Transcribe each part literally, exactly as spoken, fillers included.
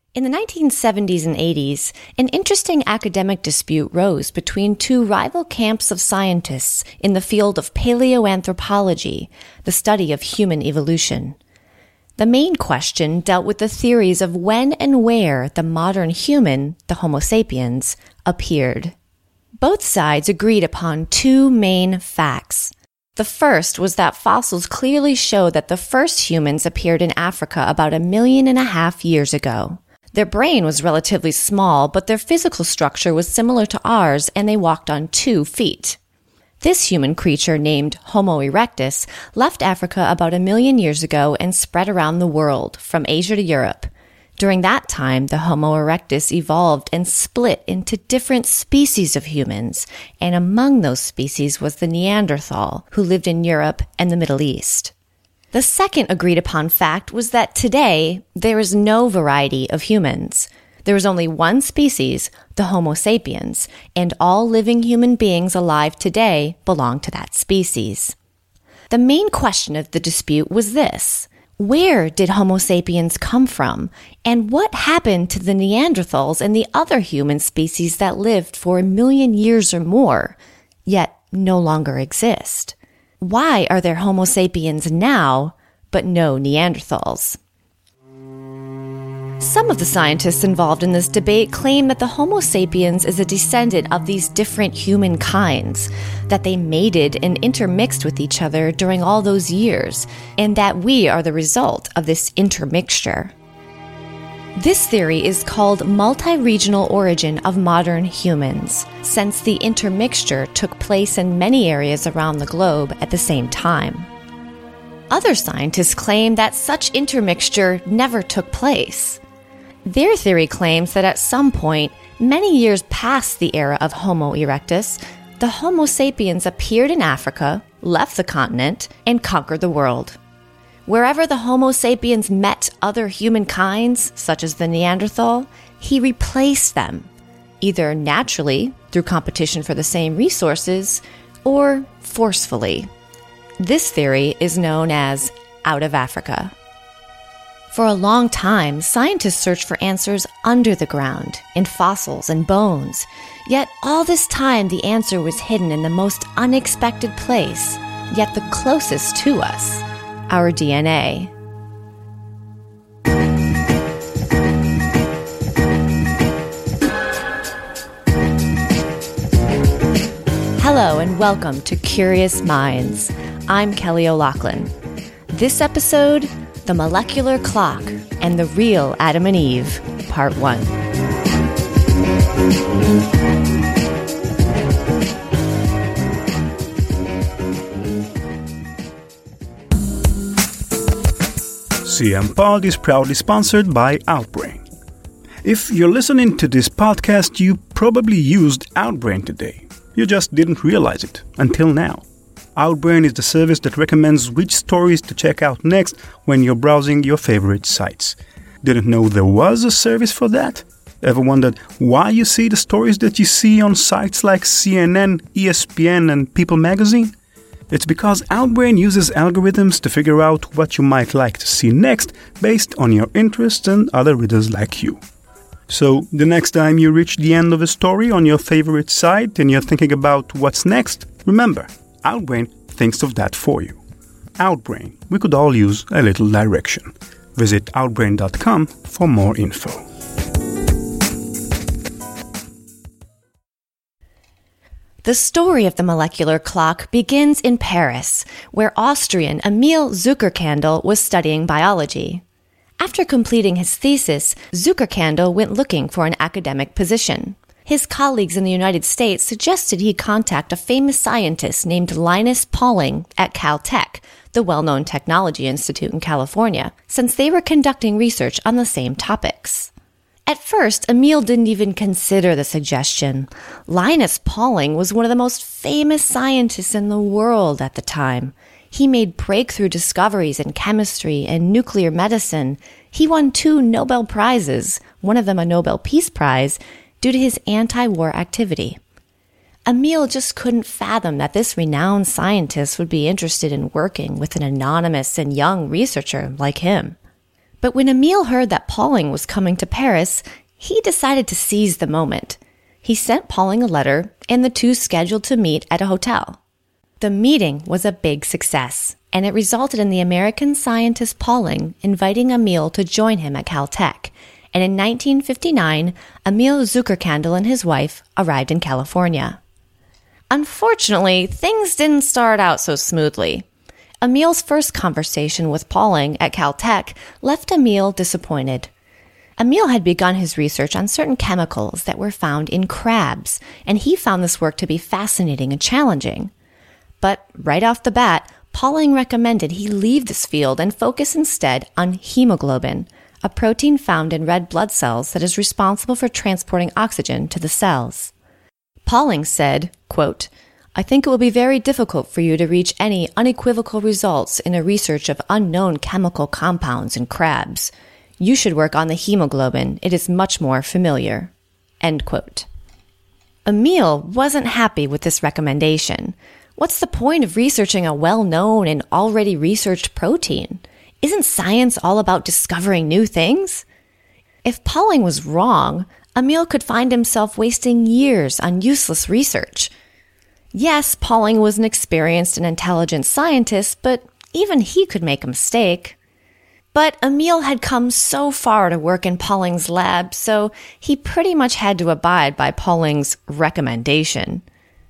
In the nineteen seventies and eighties, an interesting academic dispute rose between two rival camps of scientists in the field of paleoanthropology, the study of human evolution. The main question dealt with the theories of when and where the modern human, the Homo sapiens, appeared. Both sides agreed upon two main facts. The first was that fossils clearly show that the first humans appeared in Africa about a million and a half years ago. Their brain was relatively small, but their physical structure was similar to ours, and they walked on two feet. This human creature, named Homo erectus, left Africa about a million years ago and spread around the world, from Asia to Europe. During that time, the Homo erectus evolved and split into different species of humans, and among those species was the Neanderthal, who lived in Europe and the Middle East. The second agreed-upon fact was that today, there is no variety of humans. There is only one species, the Homo sapiens, and all living human beings alive today belong to that species. The main question of the dispute was this: where did Homo sapiens come from, and what happened to the Neanderthals and the other human species that lived for a million years or more, yet no longer exist? Why are there Homo sapiens now, but no Neanderthals? Some of the scientists involved in this debate claim that the Homo sapiens is a descendant of these different human kinds, that they mated and intermixed with each other during all those years, and that we are the result of this intermixture. This theory is called multi-regional origin of modern humans, since the intermixture took place in many areas around the globe at the same time. Other scientists claim that such intermixture never took place. Their theory claims that at some point, many years past the era of Homo erectus, the Homo sapiens appeared in Africa, left the continent, and conquered the world. Wherever the Homo sapiens met other human kinds, such as the Neanderthal, he replaced them, either naturally, through competition for the same resources, or forcefully. This theory is known as out of Africa. For a long time, scientists searched for answers under the ground, in fossils and bones. Yet all this time, the answer was hidden in the most unexpected place, yet the closest to us: our D N A. Hello and welcome to Curious Minds. I'm Kelly O'Loughlin. This episode, The Molecular Clock and the Real Adam and Eve, Part one. C M Pod is proudly sponsored by Outbrain. If you're listening to this podcast, you probably used Outbrain today. You just didn't realize it until now. Outbrain is the service that recommends which stories to check out next when you're browsing your favorite sites. Didn't know there was a service for that? Ever wondered why you see the stories that you see on sites like C N N, E S P N, and People magazine? It's because Outbrain uses algorithms to figure out what you might like to see next based on your interests and other readers like you. So, the next time you reach the end of a story on your favorite site and you're thinking about what's next, remember, Outbrain thinks of that for you. Outbrain, we could all use a little direction. Visit outbrain dot com for more info. The story of the molecular clock begins in Paris, where Austrian Emil Zuckerkandl was studying biology. After completing his thesis, Zuckerkandl went looking for an academic position. His colleagues in the United States suggested he contact a famous scientist named Linus Pauling at Caltech, the well-known technology institute in California, since they were conducting research on the same topics. At first, Emil didn't even consider the suggestion. Linus Pauling was one of the most famous scientists in the world at the time. He made breakthrough discoveries in chemistry and nuclear medicine. He won two Nobel Prizes, one of them a Nobel Peace Prize, due to his anti-war activity. Emil just couldn't fathom that this renowned scientist would be interested in working with an anonymous and young researcher like him. But when Emil heard that Pauling was coming to Paris, he decided to seize the moment. He sent Pauling a letter, and the two scheduled to meet at a hotel. The meeting was a big success, and it resulted in the American scientist Pauling inviting Emil to join him at Caltech. And in nineteen fifty-nine, Emil Zuckerkandl and his wife arrived in California. Unfortunately, things didn't start out so smoothly. Emil's first conversation with Pauling at Caltech left Emil disappointed. Emil had begun his research on certain chemicals that were found in crabs, and he found this work to be fascinating and challenging. But right off the bat, Pauling recommended he leave this field and focus instead on hemoglobin, a protein found in red blood cells that is responsible for transporting oxygen to the cells. Pauling said, quote, "I think it will be very difficult for you to reach any unequivocal results in a research of unknown chemical compounds in crabs. You should work on the hemoglobin. It is much more familiar." End quote. Emil wasn't happy with this recommendation. What's the point of researching a well-known and already researched protein? Isn't science all about discovering new things? If Pauling was wrong, Emil could find himself wasting years on useless research. Yes, Pauling was an experienced and intelligent scientist, but even he could make a mistake. But Emil had come so far to work in Pauling's lab, so he pretty much had to abide by Pauling's recommendation.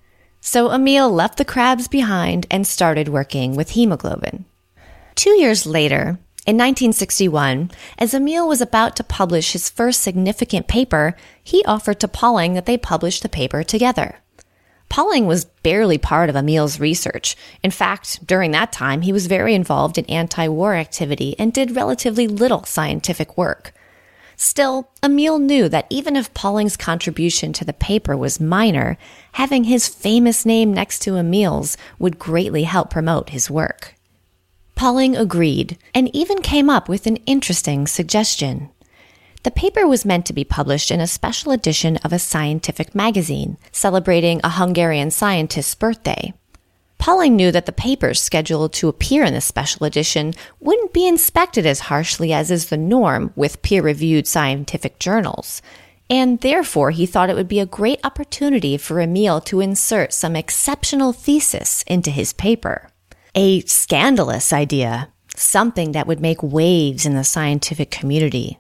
So Emil left the crabs behind and started working with hemoglobin. Two years later, in nineteen sixty-one, as Emil was about to publish his first significant paper, he offered to Pauling that they publish the paper together. Pauling was barely part of Emil's research. In fact, during that time, he was very involved in anti-war activity and did relatively little scientific work. Still, Emil knew that even if Pauling's contribution to the paper was minor, having his famous name next to Emil's would greatly help promote his work. Pauling agreed, and even came up with an interesting suggestion. The paper was meant to be published in a special edition of a scientific magazine, celebrating a Hungarian scientist's birthday. Pauling knew that the papers scheduled to appear in this special edition wouldn't be inspected as harshly as is the norm with peer-reviewed scientific journals, and therefore he thought it would be a great opportunity for Emil to insert some exceptional thesis into his paper. A scandalous idea, something that would make waves in the scientific community.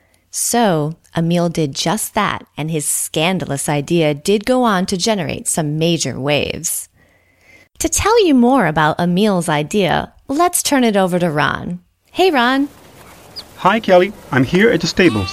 So, Emil did just that, and his scandalous idea did go on to generate some major waves. To tell you more about Emil's idea, let's turn it over to Ron. Hey, Ron. Hi, Kelly. I'm here at the stables.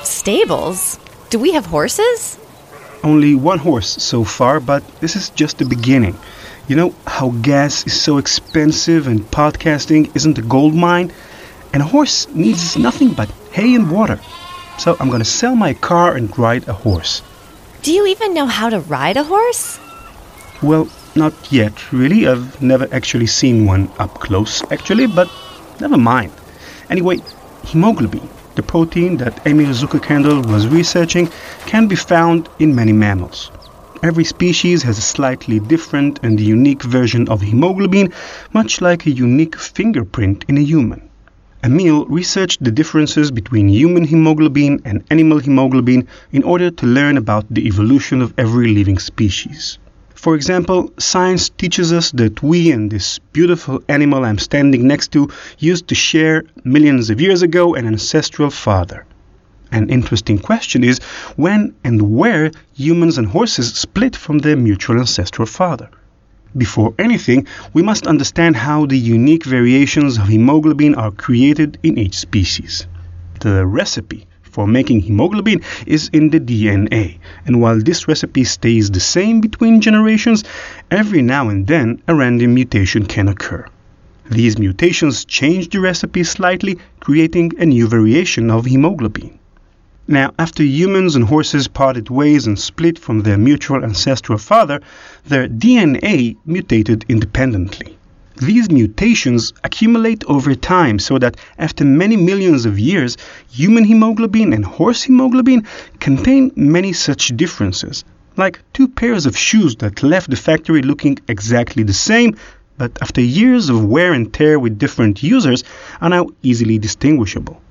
Stables? Do we have horses? Only one horse so far, but this is just the beginning. You know how gas is so expensive and podcasting isn't a gold mine? And a horse needs nothing but hay and water. So I'm gonna sell my car and ride a horse. Do you even know how to ride a horse? Well, not yet, really. I've never actually seen one up close, actually, but never mind. Anyway, hemoglobin, the protein that Emil Zuckerkandl was researching, can be found in many mammals. Every species has a slightly different and unique version of hemoglobin, much like a unique fingerprint in a human. Emil researched the differences between human hemoglobin and animal hemoglobin in order to learn about the evolution of every living species. For example, science teaches us that we and this beautiful animal I'm standing next to used to share, millions of years ago, an ancestral father. An interesting question is when and where humans and horses split from their mutual ancestral father. Before anything, we must understand how the unique variations of hemoglobin are created in each species. The recipe for making hemoglobin is in the D N A, and while this recipe stays the same between generations, every now and then a random mutation can occur. These mutations change the recipe slightly, creating a new variation of hemoglobin. Now, after humans and horses parted ways and split from their mutual ancestral father, their D N A mutated independently. These mutations accumulate over time so that after many millions of years, human hemoglobin and horse hemoglobin contain many such differences, like two pairs of shoes that left the factory looking exactly the same, but after years of wear and tear with different users are now easily distinguishable.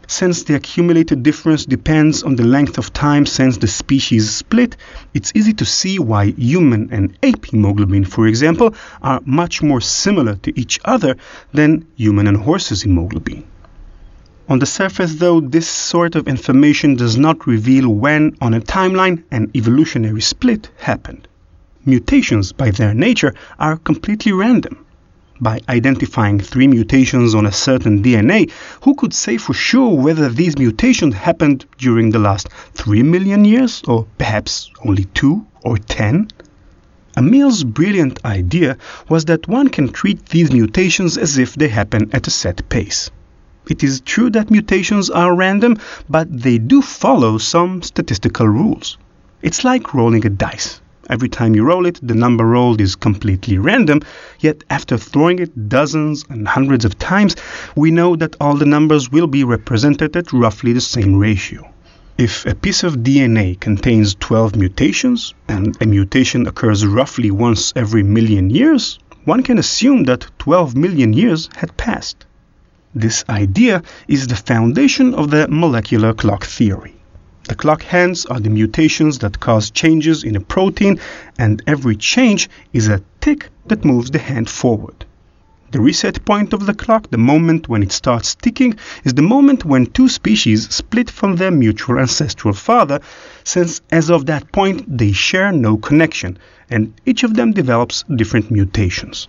Since the accumulated difference depends on the length of time since the species split, it's easy to see why human and ape hemoglobin, for example, are much more similar to each other than human and horses' hemoglobin. On the surface, though, this sort of information does not reveal when, on a timeline, an evolutionary split happened. Mutations, by their nature, are completely random. By identifying three mutations on a certain D N A, who could say for sure whether these mutations happened during the last three million years, or perhaps only two or ten? Emil's brilliant idea was that one can treat these mutations as if they happen at a set pace. It is true that mutations are random, but they do follow some statistical rules. It's like rolling a dice. Every time you roll it, the number rolled is completely random, yet after throwing it dozens and hundreds of times, we know that all the numbers will be represented at roughly the same ratio. If a piece of D N A contains twelve mutations, and a mutation occurs roughly once every million years, one can assume that twelve million years had passed. This idea is the foundation of the molecular clock theory. The clock hands are the mutations that cause changes in a protein, and every change is a tick that moves the hand forward. The reset point of the clock, the moment when it starts ticking, is the moment when two species split from their mutual ancestral father, since as of that point they share no connection, and each of them develops different mutations.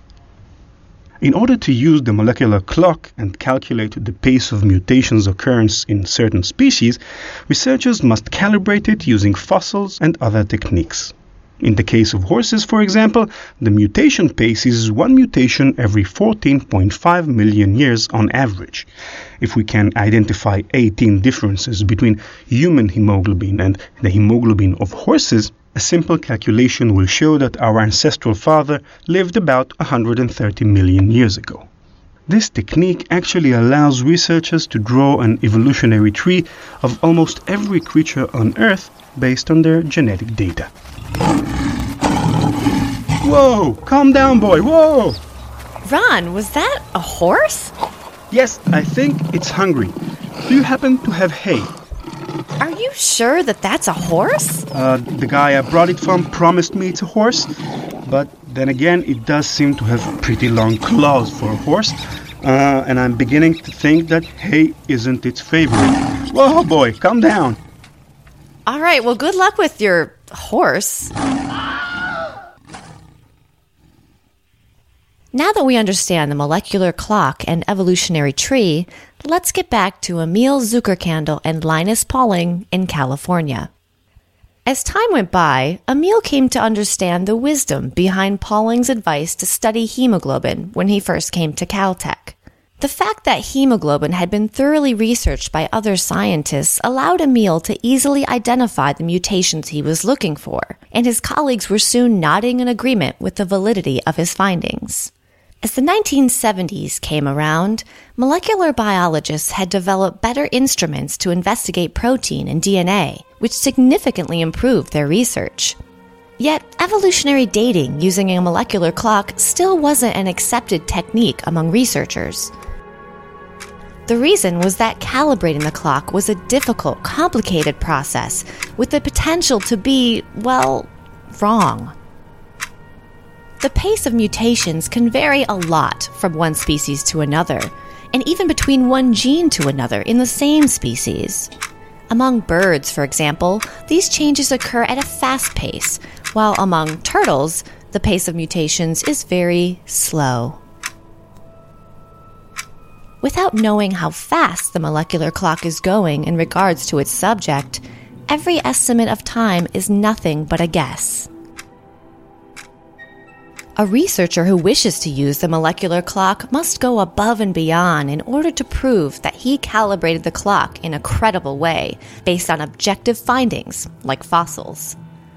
In order to use the molecular clock and calculate the pace of mutations occurrence in certain species, researchers must calibrate it using fossils and other techniques. In the case of horses, for example, the mutation pace is one mutation every fourteen point five million years on average. If we can identify eighteen differences between human hemoglobin and the hemoglobin of horses, a simple calculation will show that our ancestral father lived about one hundred thirty million years ago. This technique actually allows researchers to draw an evolutionary tree of almost every creature on Earth based on their genetic data. Whoa! Calm down, boy! Whoa! Ron, was that a horse? Yes, I think it's hungry. Do you happen to have hay? Are you sure that that's a horse? Uh, the guy I brought it from promised me it's a horse, but then again, it does seem to have pretty long claws for a horse, uh, and I'm beginning to think that hay isn't its favorite. Whoa, boy, calm down. All right, well, good luck with your horse. Now that we understand the molecular clock and evolutionary tree, let's get back to Emil Zuckerkandl and Linus Pauling in California. As time went by, Emil came to understand the wisdom behind Pauling's advice to study hemoglobin when he first came to Caltech. The fact that hemoglobin had been thoroughly researched by other scientists allowed Emil to easily identify the mutations he was looking for, and his colleagues were soon nodding in agreement with the validity of his findings. As the nineteen seventies came around, molecular biologists had developed better instruments to investigate protein and D N A, which significantly improved their research. Yet, evolutionary dating using a molecular clock still wasn't an accepted technique among researchers. The reason was that calibrating the clock was a difficult, complicated process with the potential to be, well, wrong. The pace of mutations can vary a lot from one species to another, and even between one gene to another in the same species. Among birds, for example, these changes occur at a fast pace, while among turtles, the pace of mutations is very slow. Without knowing how fast the molecular clock is going in regards to its subject, every estimate of time is nothing but a guess. A researcher who wishes to use the molecular clock must go above and beyond in order to prove that he calibrated the clock in a credible way based on objective findings, like fossils.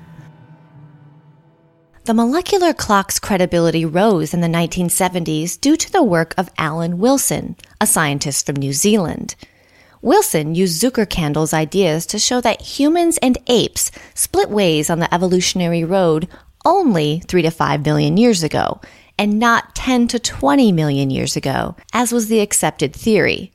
The molecular clock's credibility rose in the nineteen seventies due to the work of Alan Wilson, a scientist from New Zealand. Wilson used Zuckerkandl's ideas to show that humans and apes split ways on the evolutionary road only three to five million years ago, and not ten to twenty million years ago, as was the accepted theory.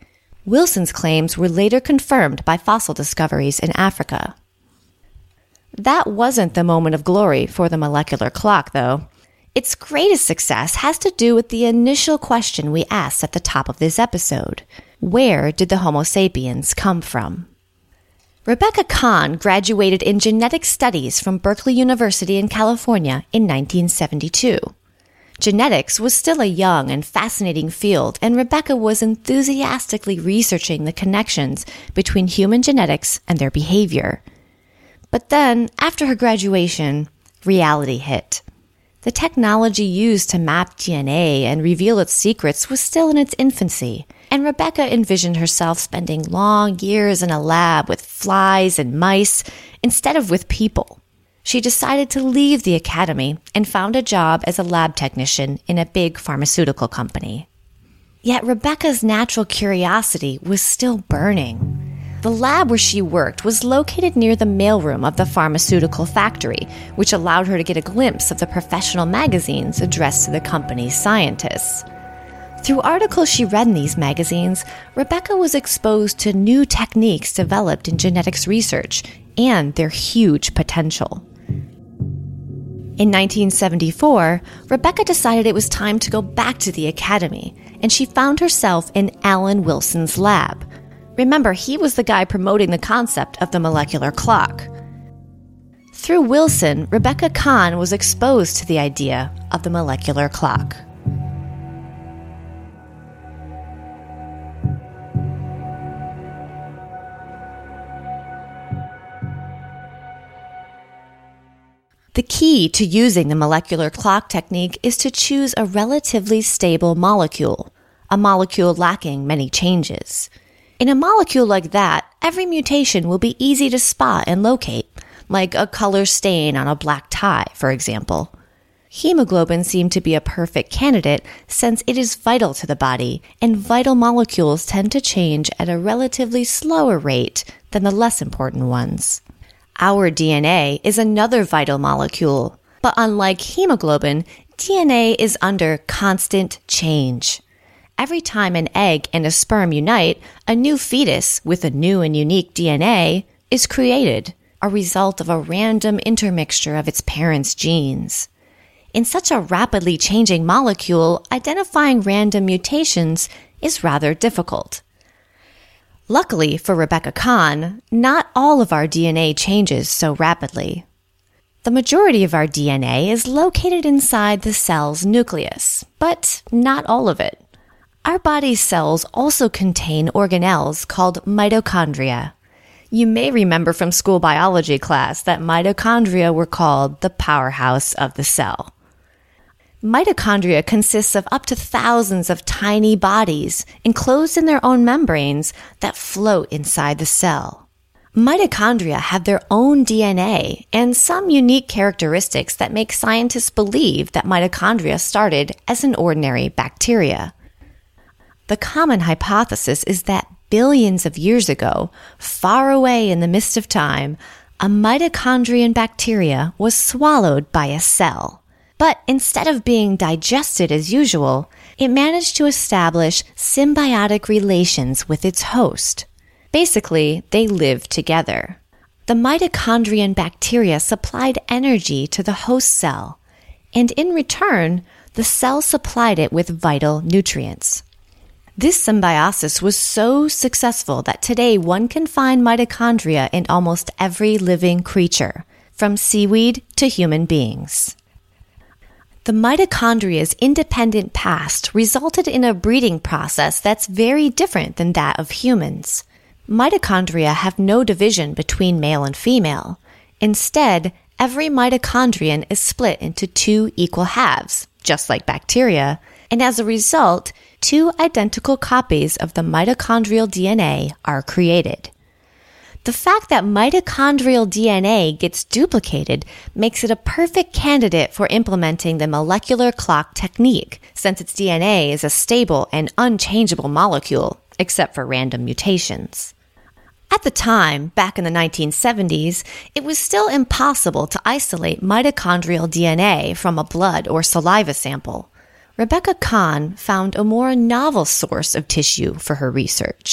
Wilson's claims were later confirmed by fossil discoveries in Africa. That wasn't the moment of glory for the molecular clock, though. Its greatest success has to do with the initial question we asked at the top of this episode. Where did the Homo sapiens come from? Rebecca Kahn graduated in genetic studies from Berkeley University in California in nineteen seventy-two. Genetics was still a young and fascinating field, and Rebecca was enthusiastically researching the connections between human genetics and their behavior. But then, after her graduation, reality hit. The technology used to map D N A and reveal its secrets was still in its infancy, and Rebecca envisioned herself spending long years in a lab with flies and mice instead of with people. She decided to leave the academy and found a job as a lab technician in a big pharmaceutical company. Yet Rebecca's natural curiosity was still burning. The lab where she worked was located near the mailroom of the pharmaceutical factory, which allowed her to get a glimpse of the professional magazines addressed to the company's scientists. Through articles she read in these magazines, Rebecca was exposed to new techniques developed in genetics research and their huge potential. In nineteen seventy-four, Rebecca decided it was time to go back to the academy, and she found herself in Alan Wilson's lab. Remember, he was the guy promoting the concept of the molecular clock. Through Wilson, Rebecca Kahn was exposed to the idea of the molecular clock. The key to using the molecular clock technique is to choose a relatively stable molecule, a molecule lacking many changes. In a molecule like that, every mutation will be easy to spot and locate, like a color stain on a black tie, for example. Hemoglobin seemed to be a perfect candidate since it is vital to the body, and vital molecules tend to change at a relatively slower rate than the less important ones. Our D N A is another vital molecule, but unlike hemoglobin, D N A is under constant change. Every time an egg and a sperm unite, a new fetus with a new and unique D N A is created, a result of a random intermixture of its parents' genes. In such a rapidly changing molecule, identifying random mutations is rather difficult. Luckily for Rebecca Kahn, not all of our D N A changes so rapidly. The majority of our D N A is located inside the cell's nucleus, but not all of it. Our body's cells also contain organelles called mitochondria. You may remember from school biology class that mitochondria were called the powerhouse of the cell. Mitochondria consists of up to thousands of tiny bodies enclosed in their own membranes that float inside the cell. Mitochondria have their own D N A and some unique characteristics that make scientists believe that mitochondria started as an ordinary bacteria. The common hypothesis is that billions of years ago, far away in the mist of time, a mitochondrial bacteria was swallowed by a cell. But instead of being digested as usual, it managed to establish symbiotic relations with its host. Basically, they lived together. The mitochondrial bacteria supplied energy to the host cell, and in return, the cell supplied it with vital nutrients. This symbiosis was so successful that today one can find mitochondria in almost every living creature, from seaweed to human beings. The mitochondria's independent past resulted in a breeding process that's very different than that of humans. Mitochondria have no division between male and female. Instead, every mitochondrion is split into two equal halves, just like bacteria, and as a result, two identical copies of the mitochondrial D N A are created. The fact that mitochondrial D N A gets duplicated makes it a perfect candidate for implementing the molecular clock technique, since its D N A is a stable and unchangeable molecule, except for random mutations. At the time, back in the nineteen seventies, it was still impossible to isolate mitochondrial D N A from a blood or saliva sample. Rebecca Kahn found a more novel source of tissue for her research: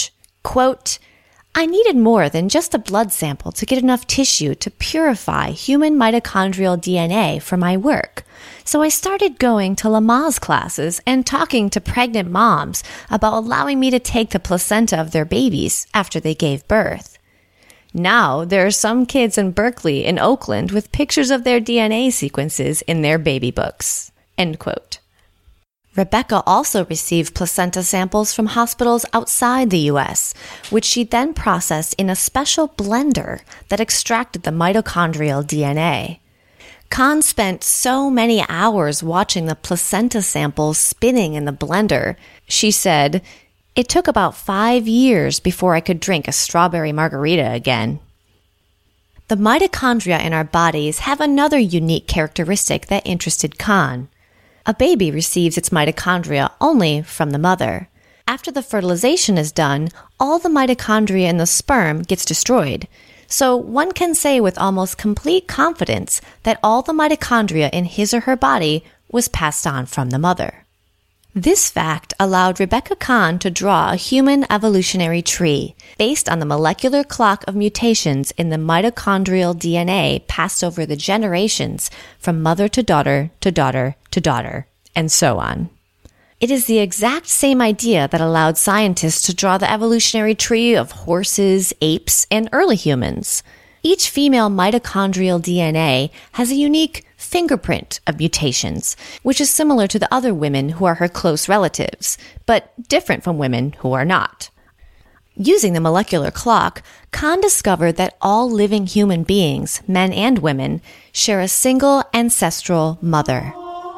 Quote, I needed more than just a blood sample to get enough tissue to purify human mitochondrial D N A for my work. So I started going to Lamaze classes and talking to pregnant moms about allowing me to take the placenta of their babies after they gave birth. Now there are some kids in Berkeley and Oakland with pictures of their D N A sequences in their baby books. End quote. Rebecca also received placenta samples from hospitals outside the U S, which she then processed in a special blender that extracted the mitochondrial D N A. Khan spent so many hours watching the placenta samples spinning in the blender. She said, it took about five years before I could drink a strawberry margarita again. The mitochondria in our bodies have another unique characteristic that interested Khan. A baby receives its mitochondria only from the mother. After the fertilization is done, all the mitochondria in the sperm gets destroyed. So one can say with almost complete confidence that all the mitochondria in his or her body was passed on from the mother. This fact allowed Rebecca Khan to draw a human evolutionary tree based on the molecular clock of mutations in the mitochondrial D N A passed over the generations from mother to daughter to daughter to daughter, and so on. It is the exact same idea that allowed scientists to draw the evolutionary tree of horses, apes, and early humans. Each female mitochondrial D N A has a unique fingerprint of mutations, which is similar to the other women who are her close relatives, but different from women who are not. Using the molecular clock, Khan discovered that all living human beings, men and women, share a single ancestral mother.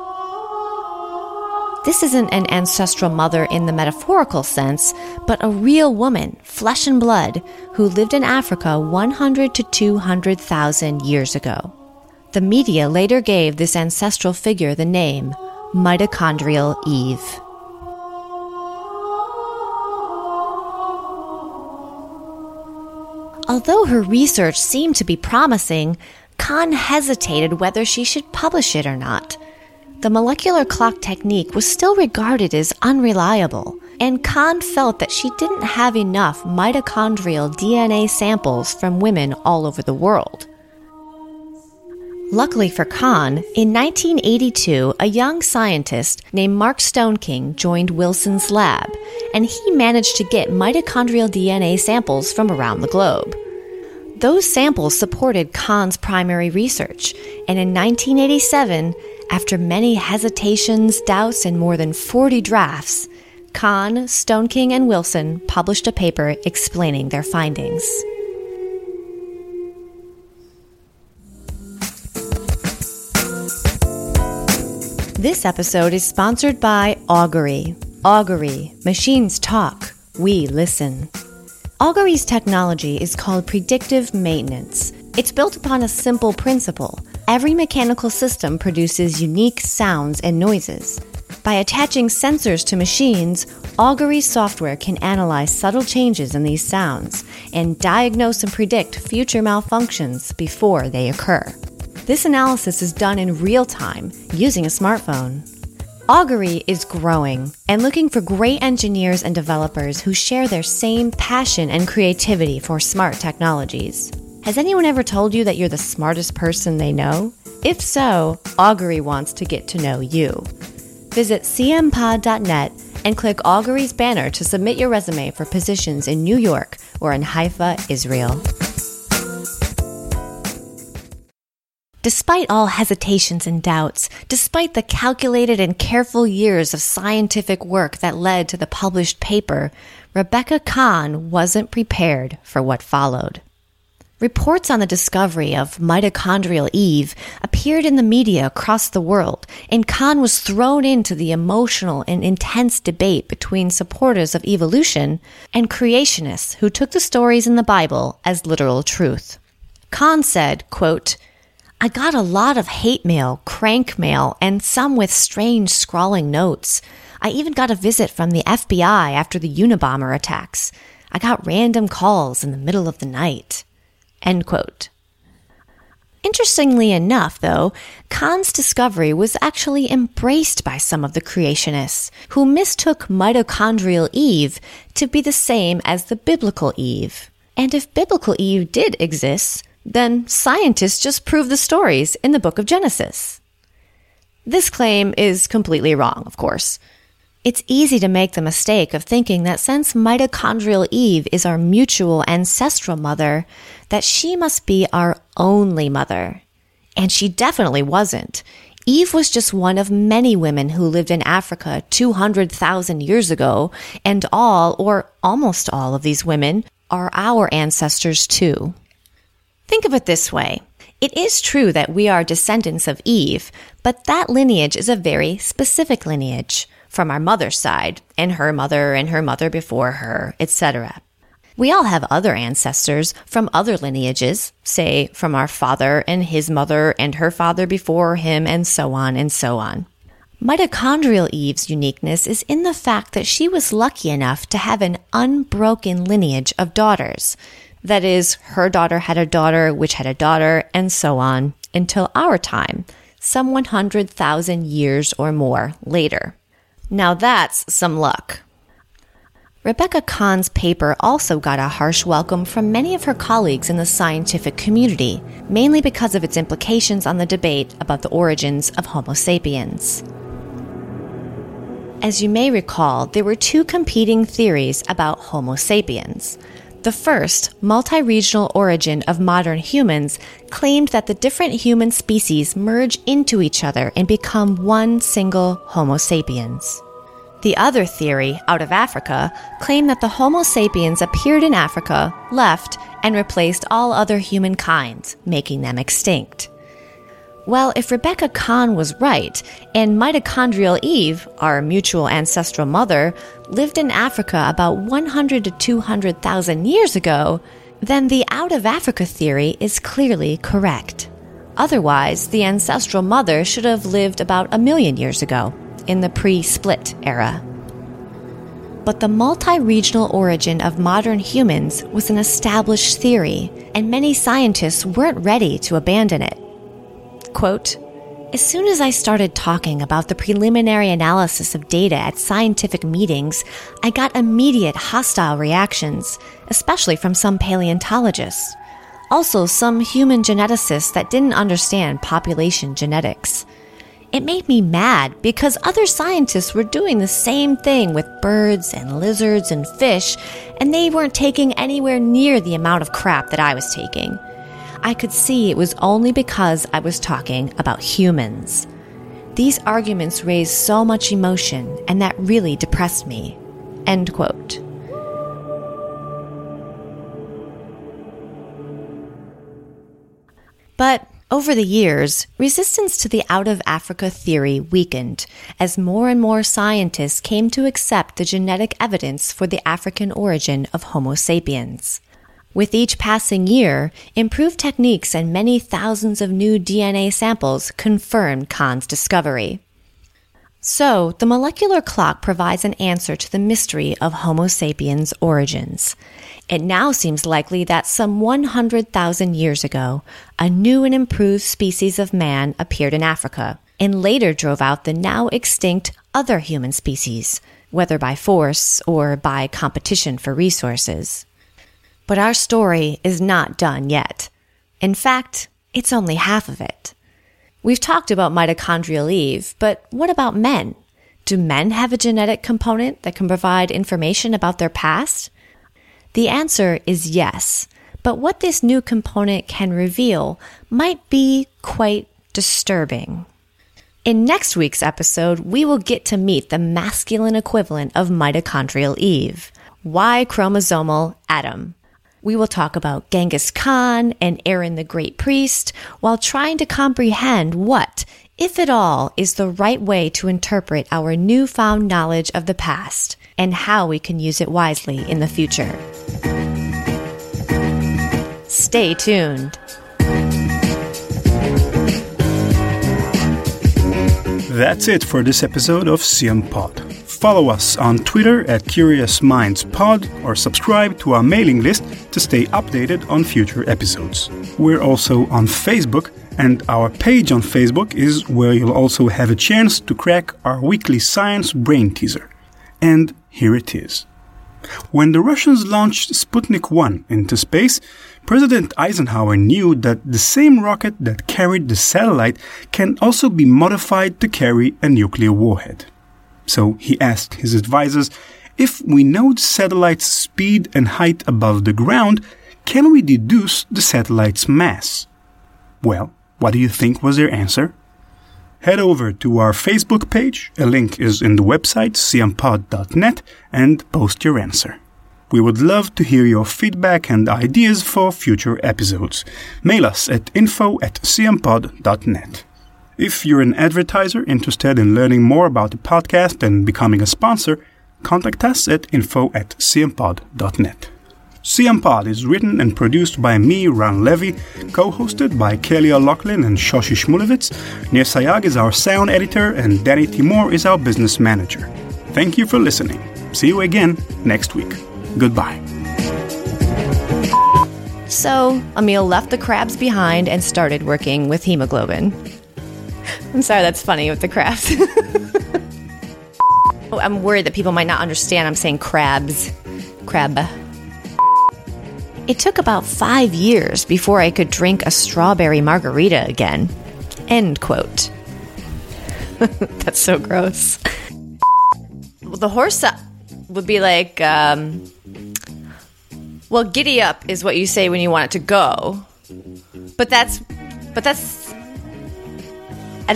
This isn't an ancestral mother in the metaphorical sense, but a real woman, flesh and blood, who lived in Africa one hundred to two hundred thousand years ago. The media later gave this ancestral figure the name Mitochondrial Eve. Although her research seemed to be promising, Khan hesitated whether she should publish it or not. The molecular clock technique was still regarded as unreliable, and Khan felt that she didn't have enough mitochondrial D N A samples from women all over the world. Luckily for Khan, in nineteen eighty-two, a young scientist named Mark Stoneking joined Wilson's lab, and he managed to get mitochondrial D N A samples from around the globe. Those samples supported Khan's primary research, and in nineteen eighty-seven, after many hesitations, doubts, and more than forty drafts, Khan, Stoneking, and Wilson published a paper explaining their findings. This episode is sponsored by Augury. Augury. Machines talk. We listen. Augury's technology is called predictive maintenance. It's built upon a simple principle. Every mechanical system produces unique sounds and noises. By attaching sensors to machines, Augury software can analyze subtle changes in these sounds and diagnose and predict future malfunctions before they occur. This analysis is done in real time using a smartphone. Augury is growing and looking for great engineers and developers who share their same passion and creativity for smart technologies. Has anyone ever told you that you're the smartest person they know? If so, Augury wants to get to know you. Visit c m pod dot net and click Augury's banner to submit your resume for positions in New York or in Haifa, Israel. Despite all hesitations and doubts, despite the calculated and careful years of scientific work that led to the published paper, Rebecca Khan wasn't prepared for what followed. Reports on the discovery of Mitochondrial Eve appeared in the media across the world, and Khan was thrown into the emotional and intense debate between supporters of evolution and creationists who took the stories in the Bible as literal truth. Khan said, quote, I got a lot of hate mail, crank mail, and some with strange scrawling notes. I even got a visit from the F B I after the Unabomber attacks. I got random calls in the middle of the night. End quote. Interestingly enough, though, Kahn's discovery was actually embraced by some of the creationists, who mistook mitochondrial Eve to be the same as the biblical Eve. And if biblical Eve did exist, then scientists just proved the stories in the book of Genesis. This claim is completely wrong, of course. It's easy to make the mistake of thinking that since mitochondrial Eve is our mutual ancestral mother, that she must be our only mother. And she definitely wasn't. Eve was just one of many women who lived in Africa two hundred thousand years ago, and all, or almost all of these women, are our ancestors too. Think of it this way. It is true that we are descendants of Eve, but that lineage is a very specific lineage, from our mother's side, and her mother and her mother before her, et cetera. We all have other ancestors from other lineages, say from our father and his mother and her father before him, and so on and so on. Mitochondrial Eve's uniqueness is in the fact that she was lucky enough to have an unbroken lineage of daughters. That is, her daughter had a daughter, which had a daughter, and so on, until our time, some one hundred thousand years or more later. Now that's some luck. Rebecca Kahn's paper also got a harsh welcome from many of her colleagues in the scientific community, mainly because of its implications on the debate about the origins of Homo sapiens. As you may recall, there were two competing theories about Homo sapiens. The first, multi-regional origin of modern humans, claimed that the different human species merge into each other and become one single Homo sapiens. The other theory, out of Africa, claimed that the Homo sapiens appeared in Africa, left, and replaced all other humankind, making them extinct. Well, if Rebecca Kahn was right, and mitochondrial Eve, our mutual ancestral mother, lived in Africa about one hundred to two hundred thousand years ago, then the out-of-Africa theory is clearly correct. Otherwise, the ancestral mother should have lived about a million years ago, in the pre-split era. But the multi-regional origin of modern humans was an established theory, and many scientists weren't ready to abandon it. Quote, "As soon as I started talking about the preliminary analysis of data at scientific meetings, I got immediate hostile reactions, especially from some paleontologists. Also, some human geneticists that didn't understand population genetics. It made me mad because other scientists were doing the same thing with birds and lizards and fish, and they weren't taking anywhere near the amount of crap that I was taking. I could see it was only because I was talking about humans. These arguments raised so much emotion, and that really depressed me." End quote. But over the years, resistance to the out-of-Africa theory weakened as more and more scientists came to accept the genetic evidence for the African origin of Homo sapiens. With each passing year, improved techniques and many thousands of new D N A samples confirmed Kahn's discovery. So, the molecular clock provides an answer to the mystery of Homo sapiens' origins. It now seems likely that some one hundred thousand years ago, a new and improved species of man appeared in Africa, and later drove out the now extinct other human species, whether by force or by competition for resources. But our story is not done yet. In fact, it's only half of it. We've talked about mitochondrial Eve, but what about men? Do men have a genetic component that can provide information about their past? The answer is yes, but what this new component can reveal might be quite disturbing. In next week's episode, we will get to meet the masculine equivalent of mitochondrial Eve, Y-chromosomal Adam. We will talk about Genghis Khan and Aaron the Great Priest while trying to comprehend what, if at all, is the right way to interpret our newfound knowledge of the past and how we can use it wisely in the future. Stay tuned. That's it for this episode of ScienPod. follow us on Twitter at Curious Minds Pod or subscribe to our mailing list to stay updated on future episodes. We're also on Facebook, and our page on Facebook is where you'll also have a chance to crack our weekly science brain teaser. And here it is. When the Russians launched Sputnik one into space, President Eisenhower knew that the same rocket that carried the satellite can also be modified to carry a nuclear warhead. So he asked his advisors, if we know the satellite's speed and height above the ground, can we deduce the satellite's mass? Well, what do you think was their answer? Head over to our Facebook page, a link is in the website c m pod dot net, and post your answer. We would love to hear your feedback and ideas for future episodes. Mail us at info at c m pod dot net. If you're an advertiser interested in learning more about the podcast and becoming a sponsor, contact us at info at c m pod dot net. C M Pod is written and produced by me, Ran Levy, co-hosted by Kelly O'Loughlin and Shoshi Shmulevitz. Nir Sayag is our sound editor, and Danny Timor is our business manager. Thank you for listening. See you again next week. Goodbye. So, Emil left the crabs behind and started working with hemoglobin. I'm sorry, that's funny with the crabs. I'm worried that people might not understand I'm saying crabs. Crab. It took about five years before I could drink a strawberry margarita again. End quote. That's so gross. The horse would be like, um, well, giddy up is what you say when you want it to go. But that's, but that's, I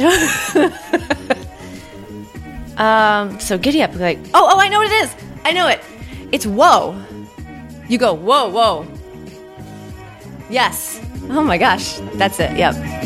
don't, um, so giddy up, like, oh, oh, I know what it is. I know it. It's whoa. You go, whoa, whoa. Yes. Oh my gosh. That's it. Yep.